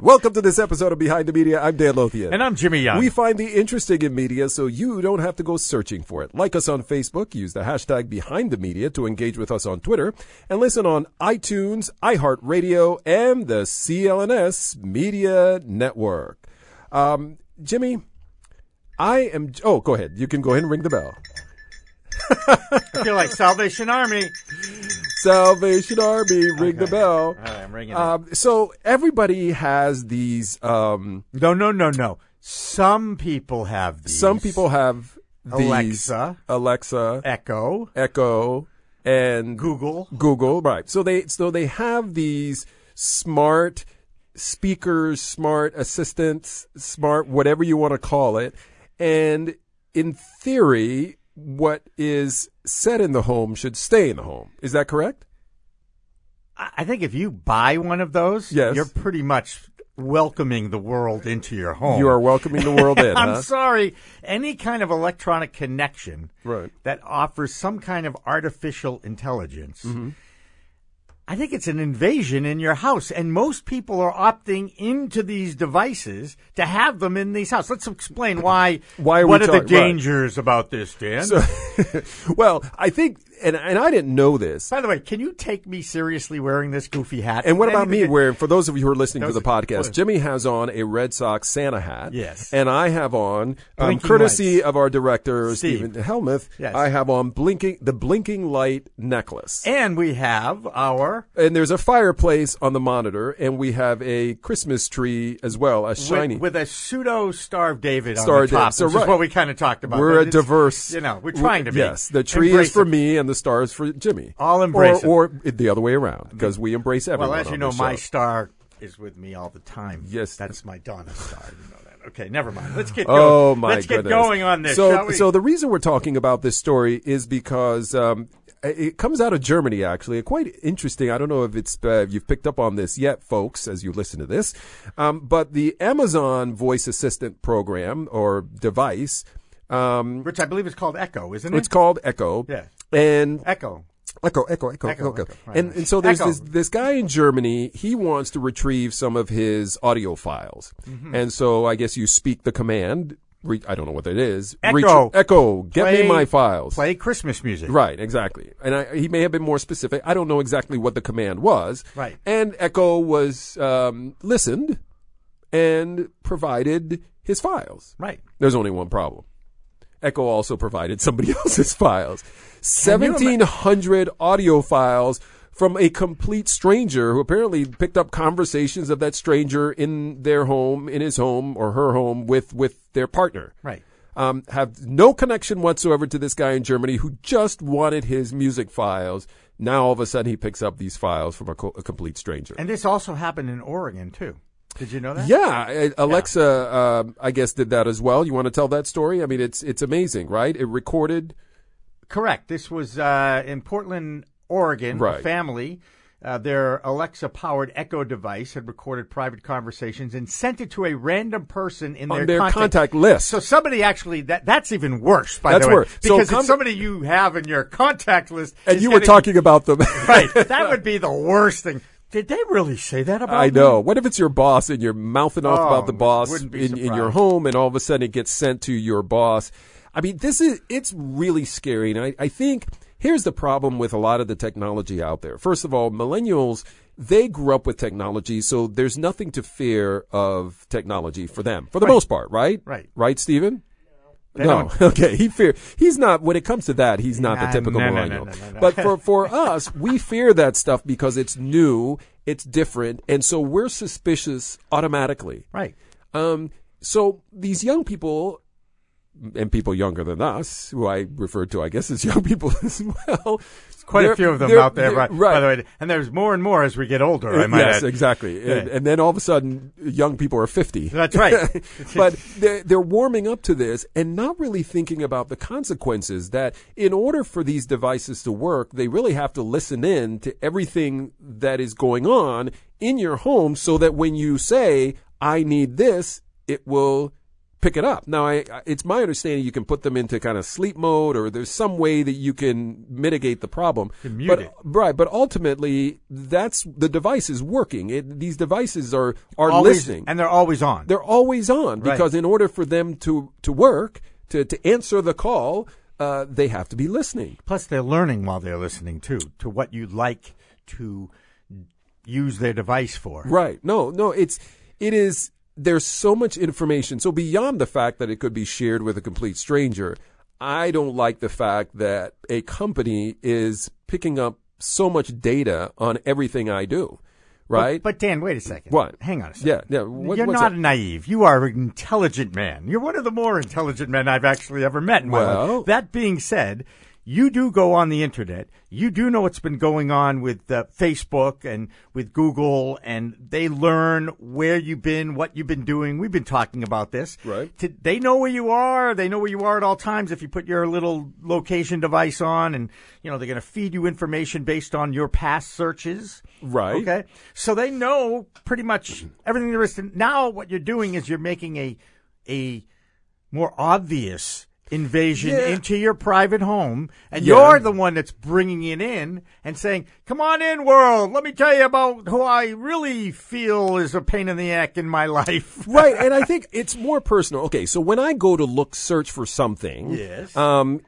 Welcome to this episode of Behind the Media. I'm Dan Lothian. And I'm Jimmy Young. We find the interesting in media so you don't have to go searching for it. Like us on Facebook, use the hashtag Behind the Media to engage with us on Twitter, and listen on iTunes, iHeartRadio, and the CLNS Media Network. Jimmy, go ahead. You can go ahead and ring the bell. I feel like Salvation Army. Salvation Army, ring the bell. All right, I'm ringing it. So everybody has these. No. Some people have these. Some people have these. Alexa, Echo, and Google. Right. So they have these smart speakers, smart assistants, smart whatever you want to call it, and in theory, what is said in the home should stay in the home. Is that correct? I think if you buy one of those, yes, you're pretty much welcoming the world into your home. You are welcoming the world in, I'm sorry. Any kind of electronic connection that offers some kind of artificial intelligence, I think it's an invasion in your house, and most people are opting into these devices to have them in these houses. Let's explain what are the dangers about this, Dan? So, well, I think, and I didn't know this. By the way, can you take me seriously wearing this goofy hat? And what about me wearing, for those of you who are listening to the podcast, Jimmy has on a Red Sox Santa hat. Yes. And I have on, courtesy of our director, Stephen Helmuth, I have on the blinking light necklace. And we have And there's a fireplace on the monitor, and we have a Christmas tree as well, a shiny. With a pseudo Star of David on the top, which is what we kind of talked about. We're a diverse. We're trying to be. Yes, the tree is for me, and the star is for Jimmy. I'll embrace it. Or the other way around, because we embrace everyone. Well, as you know, my star is with me all the time. Yes. That's my Donna star. You know that. Okay, never mind. Let's get going. Let's get going on this, shall we? So the reason we're talking about this story is because it comes out of Germany, actually. Quite interesting. I don't know if it's you've picked up on this yet, folks, as you listen to this. But the Amazon voice assistant program or device, which I believe is called Echo, isn't it? It's called Echo. Yeah. And Echo. Right. And so there's this guy in Germany. He wants to retrieve some of his audio files, and so I guess you speak the command. I don't know what it is. Echo, get me my files. Play Christmas music. Right, exactly. And he may have been more specific. I don't know exactly what the command was. Right. And Echo was listened and provided his files. Right. There's only one problem. Echo also provided somebody else's files. 1,700 audio files from a complete stranger who apparently picked up conversations of that stranger in their home, in his home or her home with their partner. Right. Have no connection whatsoever to this guy in Germany who just wanted his music files. Now all of a sudden he picks up these files from a complete stranger. And this also happened in Oregon too. Did you know that? Yeah, Alexa, I guess, did that as well. You want to tell that story? I mean, it's amazing, right? It recorded. Correct. This was in Portland, Oregon. Right. A family, their Alexa-powered Echo device had recorded private conversations and sent it to a random person in their contact list. So somebody actually that's even worse. By the way, worse. Because it's somebody you have in your contact list, and you were talking about them, right? That would be the worst thing. Did they really say that about me? I know. What if it's your boss and you're mouthing off about the boss in your home, and all of a sudden it gets sent to your boss? I mean, it's really scary. And I think here's the problem with a lot of the technology out there. First of all, millennials, they grew up with technology, so there's nothing to fear of technology for them, for the most part, right? Right. Right, Stephen? No. Okay. He's not, when it comes to that, he's not the typical millennial. No. But for us, we fear that stuff because it's new, it's different, and so we're suspicious automatically. Right. So these young people, and people younger than us, who I refer to, I guess, as young people as well. Quite a few of them out there, right? By the way, and there's more and more as we get older, I might add. Yes, exactly. Yeah. And then all of a sudden, young people are 50. That's right. But they're warming up to this and not really thinking about the consequences that in order for these devices to work, they really have to listen in to everything that is going on in your home so that when you say, I need this, it will pick it up. Now, it's my understanding you can put them into kind of sleep mode, or there's some way that you can mitigate the problem. Mute it. Right, but ultimately, the device is working. These devices are always, listening. And they're always on. They're always on, because in order for them to work, to answer the call, they have to be listening. Plus, they're learning while they're listening, too, to what you'd like to use their device for. Right. No, it is, there's so much information. So beyond the fact that it could be shared with a complete stranger, I don't like the fact that a company is picking up so much data on everything I do. Right? But Dan, wait a second. What? Hang on a second. Yeah. You're not naive. You are an intelligent man. You're one of the more intelligent men I've actually ever met in my life. That being said, you do go on the internet. You do know what's been going on with Facebook and with Google, and they learn where you've been, what you've been doing. We've been talking about this. Right. They know where you are. They know where you are at all times if you put your little location device on, and, they're going to feed you information based on your past searches. Right. Okay. So they know pretty much everything there is to. Now what you're doing is you're making a more obvious invasion into your private home, and you're the one that's bringing it in and saying, come on in, world, let me tell you about who I really feel is a pain in the neck in my life. Right, and I think it's more personal. Okay, so when I go to search for something, yes.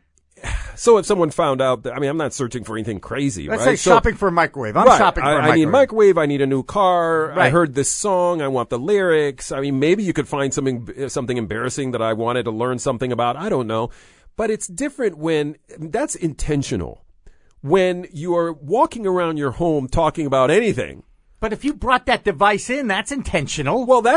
So if someone found out that, I'm not searching for anything crazy, Let's right? say shopping for a microwave. I'm shopping for a microwave. I need a microwave. I need a new car. Right. I heard this song. I want the lyrics. Maybe you could find something embarrassing that I wanted to learn something about. I don't know. But it's different when that's intentional. When you are walking around your home talking about anything. But if you brought that device in, that's intentional. Well,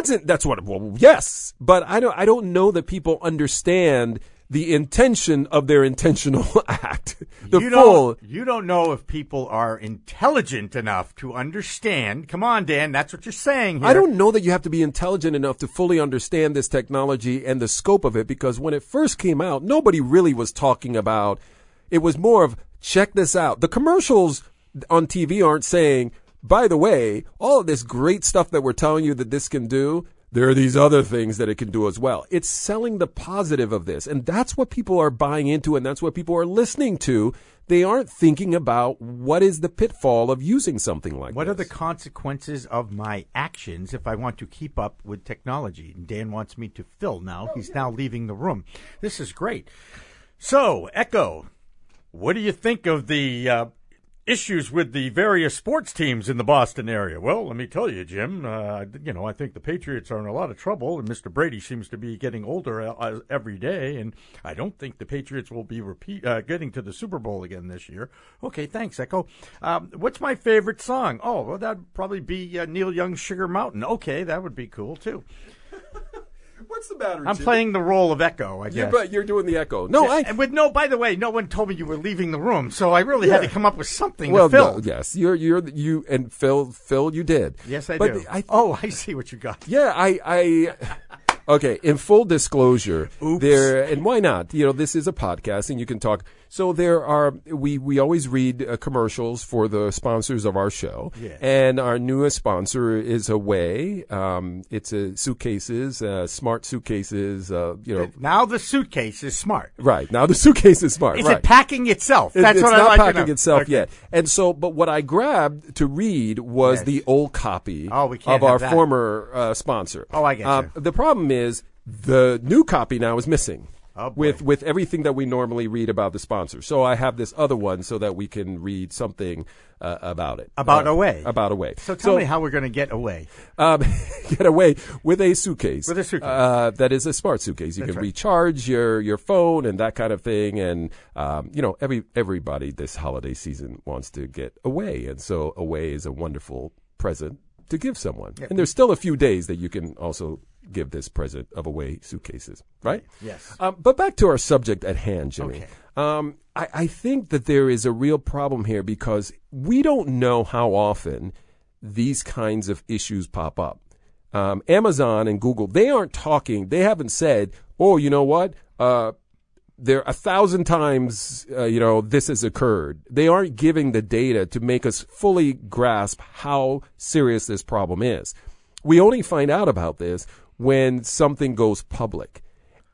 yes. But I don't know that people understand the intention of their intentional act. You don't know if people are intelligent enough to understand. Come on, Dan, that's what you're saying here. I don't know that you have to be intelligent enough to fully understand this technology and the scope of it, because when it first came out, nobody really was talking about, it was more of, check this out. The commercials on TV aren't saying, by the way, all of this great stuff that we're telling you that this can do, there are these other things that it can do as well. It's selling the positive of this. And that's what people are buying into, and that's what people are listening to. They aren't thinking about what is the pitfall of using something like this. What are the consequences of my actions if I want to keep up with technology? And Dan wants me to fill now. He's now leaving the room. This is great. So, Echo, what do you think of the issues with the various sports teams in the Boston area? Well, let me tell you, Jim, I think the Patriots are in a lot of trouble, and Mr. Brady seems to be getting older every day, and I don't think the Patriots will be getting to the Super Bowl again this year. Okay, thanks, Echo. What's my favorite song? Oh, well, that'd probably be Neil Young's Sugar Mountain. Okay, that would be cool, too. What's the matter, I'm playing the role of Echo, I guess. But you're doing the Echo. No, by the way, no one told me you were leaving the room, so I really had to come up with something to fill. No, yes, you and Phil, you did. Yes, I do. I see what you got. Yeah, okay, in full disclosure, Oops. and why not? This is a podcast, and you can talk. So there are, we always read commercials for the sponsors of our show. Yeah. And our newest sponsor is Away. It's suitcases, smart suitcases, Now the suitcase is smart. Right. Now the suitcase is smart. Is it packing itself? That's what I like. It's not packing itself yet. And so, but what I grabbed to read was the old copy of our former sponsor. Oh, I get you. The problem is the new copy now is missing. Oh, with everything that we normally read about the sponsor. So I have this other one so that we can read something about it. About Away. About Away. So tell me how we're going to get away. Get away with a suitcase. With a suitcase. That is a smart suitcase. You can recharge your phone and that kind of thing. And, everybody this holiday season wants to get away. And so Away is a wonderful present to give someone. Yep. And there's still a few days that you can also give this present of Away suitcases, right? Yes. But back to our subject at hand, Jimmy. Okay. I think that there is a real problem here because we don't know how often these kinds of issues pop up. Amazon and Google, they haven't said, oh, you know what? There 1,000 times, this has occurred. They aren't giving the data to make us fully grasp how serious this problem is. We only find out about this when something goes public.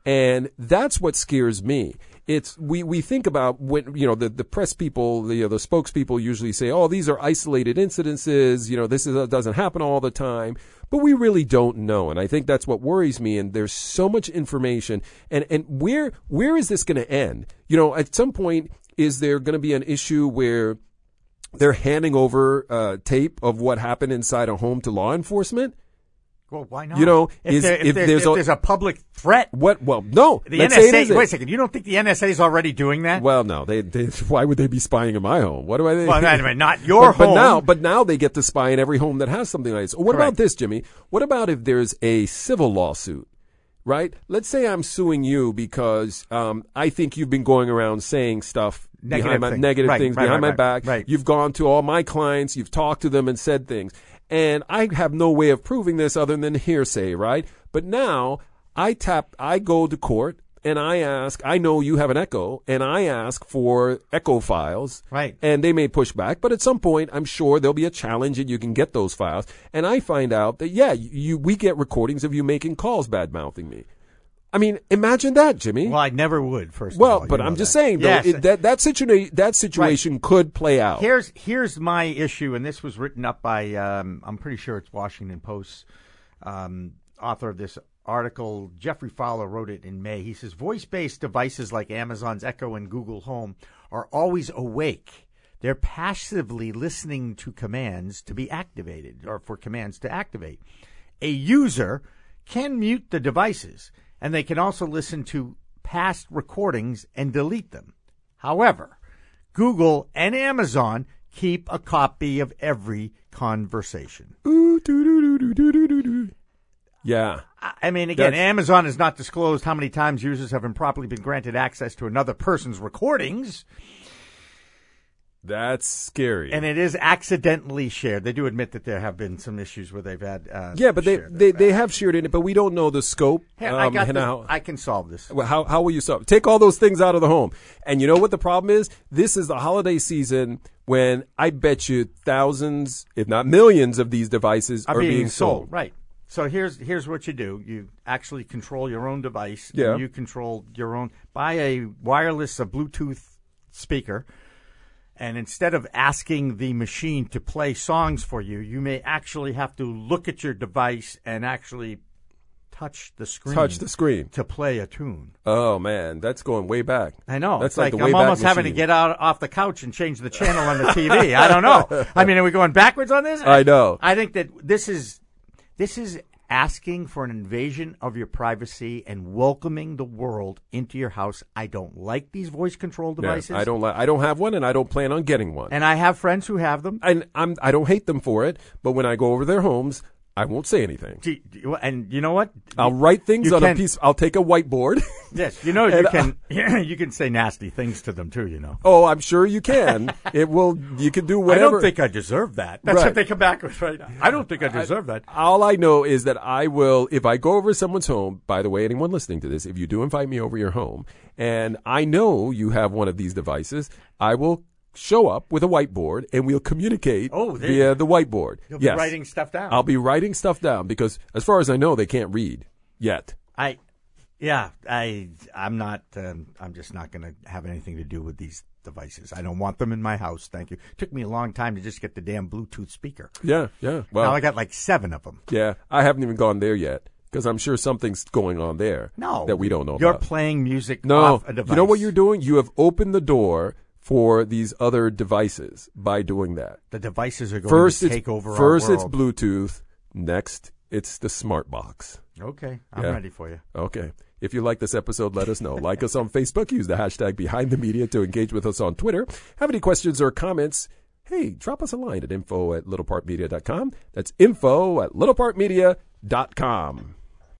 And that's what scares me. It's we think about when the press people, the spokespeople usually say, oh, these are isolated incidences, this doesn't happen all the time, but we really don't know, and I think that's what worries me. And there's so much information, and where is this going to end? At some point, is there going to be an issue where they're handing over tape of what happened inside a home to law enforcement? Well, why not? If there's a public threat. What? Well, no. The NSA. Wait a second. You don't think the NSA is already doing that? Well, no. They why would they be spying in my home? What do I? Well, not your home. But now they get to spy in every home that has something like this. What about this, Jimmy? What about if there's a civil lawsuit? Right? Let's say I'm suing you because I think you've been going around saying stuff negative things behind my back. Right. You've gone to all my clients. You've talked to them and said things. And I have no way of proving this other than hearsay, right? But now I go to court and I know you have an Echo, and I ask for Echo files. Right. And they may push back, but at some point I'm sure there'll be a challenge and you can get those files. And I find out that, we get recordings of you making calls bad-mouthing me. I mean, imagine that, Jimmy. Well, I never would, first of all. Well, but I'm just saying, though, yes. that situation could play out. Here's my issue, and this was written up by, I'm pretty sure it's Washington Post, author of this article. Jeffrey Fowler wrote it in May. He says, voice-based devices like Amazon's Echo and Google Home are always awake. They're passively listening to commands to be activated, or for commands to activate. A user can mute the devices, and they can also listen to past recordings and delete them. However, Google and Amazon keep a copy of every conversation. Yeah. I mean, again, Amazon has not disclosed how many times users have improperly been granted access to another person's recordings. That's scary. And it is accidentally shared. They do admit that there have been some issues where they've had. But they have shared it, but we don't know the scope. I can solve this. Well, how will you solve it? Take all those things out of the home. And you know what the problem is? This is the holiday season when I bet you thousands, if not millions, of these devices are being sold. Right. So here's what you do. You actually control your own device. Yeah. And you control your own. Buy a wireless Bluetooth speaker. And instead of asking the machine to play songs for you, you may actually have to look at your device and actually touch the screen to play a tune. Oh, man, that's going way back. I know. That's like the I'm almost having to get off the couch and change the channel on the TV. I don't know. I mean, are we going backwards on this? I know. I think that this is asking for an invasion of your privacy and welcoming the world into your house. I don't like these voice control devices. Yeah, I don't have one, and I don't plan on getting one. And I have friends who have them. And I don't hate them for it, but when I go over their homes, I won't say anything. And you know what? I'll write things on a piece. I'll take a whiteboard. Yes, you can say nasty things to them too. Oh, I'm sure you can. You can do whatever. I don't think I deserve that. That's what they come back with right now. I don't think I deserve that. All I know is that I will, if I go over someone's home. By the way, anyone listening to this, if you do invite me over your home, and I know you have one of these devices, I will show up with a whiteboard and we'll communicate via the whiteboard. You'll be writing stuff down. I'll be writing stuff down because as far as I know, they can't read yet. I'm not, I'm just not going to have anything to do with these devices. I don't want them in my house. Thank you. It took me a long time to just get the damn Bluetooth speaker. Yeah. Well, now I got like 7 of them. Yeah. I haven't even gone there yet. Because I'm sure something's going on there that we don't know about. You're playing music off a device. You know what you're doing? You have opened the door for these other devices by doing that. The devices are going to take over our world. First it's Bluetooth. Next, it's the smart box. Okay. I'm ready for you. Okay. If you like this episode, let us know. Like us on Facebook. Use the hashtag #BehindTheMedia to engage with us on Twitter. Have any questions or comments? Hey, drop us a line at info@littlepartmedia.com. That's info@littlepartmedia.com.